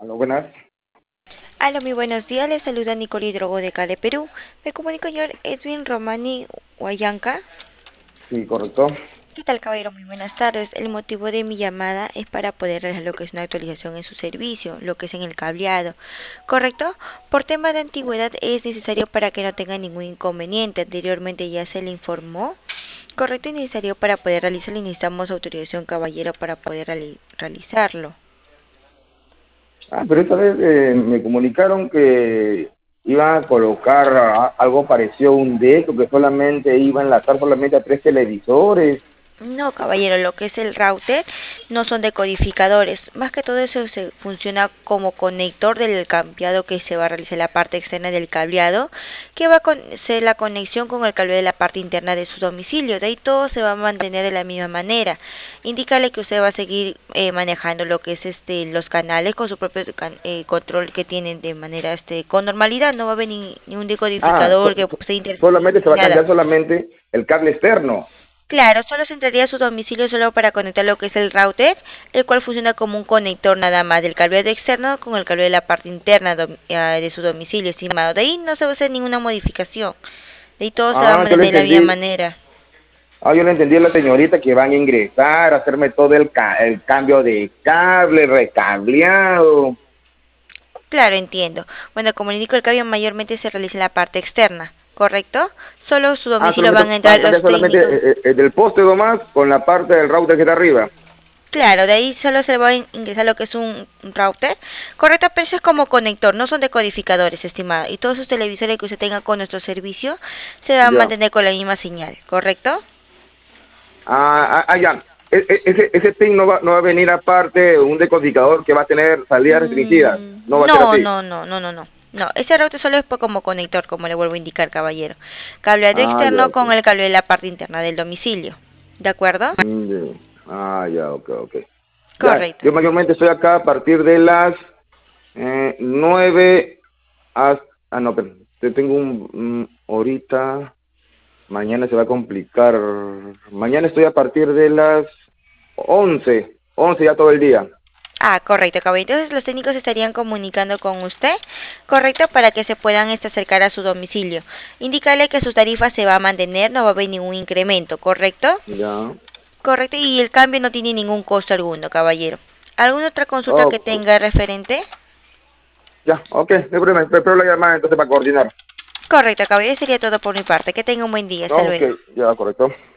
Aló, buenas. Hola, muy buenos días. Les saluda Nicole Drogo de Cali, Perú. Me comunico, señor Edwin Romani Huayanca. Sí, correcto. ¿Qué tal, caballero? Muy buenas tardes. El motivo de mi llamada es para poder realizar lo que es una actualización en su servicio, lo que es en el cableado. ¿Correcto? Por tema de antigüedad es necesario para que no tenga ningún inconveniente. Anteriormente ya se le informó. Correcto y necesario para poder realizarlo y necesitamos autorización, caballero, para poder realizarlo. Pero esta vez me comunicaron que iban a colocar algo parecido a un deck, que solamente iba a enlazar solamente a 3 televisores. No, caballero, lo que es el router no son decodificadores. Más que todo eso se funciona como conector del cableado que se va a realizar en la parte externa del cableado, que va a ser la conexión con el cable de la parte interna de su domicilio. De ahí todo se va a mantener de la misma manera. Indícale que usted va a seguir manejando lo que es los canales con su propio control que tienen de manera con normalidad. No va a haber ni un Ah, decodificador que se interfiere solamente se ni va a nada. cambiar solamente el cable externo. Claro, solo se entraría a su domicilio solo para conectar lo que es el router, el cual funciona como un conector nada más del cable externo con el cable de la parte interna de su domicilio, estimado. De ahí no se va a hacer ninguna modificación. De ahí todo se va a Yo le mantener de la misma entendí. manera. Yo le entendí a la señorita que van a ingresar, a hacerme todo el cambio de cable, recableado. Claro, entiendo. Bueno, como le indico, el cambio mayormente se realiza en la parte externa, ¿correcto? Solo su domicilio Solamente van a van entrar a los cambiar solamente técnicos. del poste nomás con la parte del router que está arriba. Claro, de ahí solo se va a ingresar lo que es un router. Correcto, pero eso es como conector, no son decodificadores, estimado. Y todos sus televisores que usted tenga con nuestro servicio se van a Ya. mantener con la misma señal, ¿correcto? Ya. Ese PIN no va a venir aparte un decodificador que va a tener salidas restringidas. No va a ser No, así. no, no, no, no, no. No, ese router solo es como conector, como le vuelvo a indicar, caballero. Cableado Ya, externo ok. con el cable de la parte interna del domicilio. ¿De acuerdo? Ya. Ya, ok, ok. Ya, Correcto. yo mayormente estoy acá a partir de las 9 hasta... no, pero yo tengo ahorita, mañana se va a complicar. Mañana estoy a partir de las 11 ya todo el día. Ah, correcto, caballero. Entonces los técnicos estarían comunicando con usted, correcto, para que se puedan acercar a su domicilio. Indicarle que su tarifa se va a mantener, no va a haber ningún incremento, ¿correcto? Ya. Correcto, y el cambio no tiene ningún costo alguno, caballero. ¿Alguna otra consulta que Oh, tenga referente? ya, ok, no hay problema. Espero la llamada entonces para coordinar. Correcto, caballero. Sería todo por mi parte. Que tenga un buen día. Hasta Ok, luego. ya, correcto.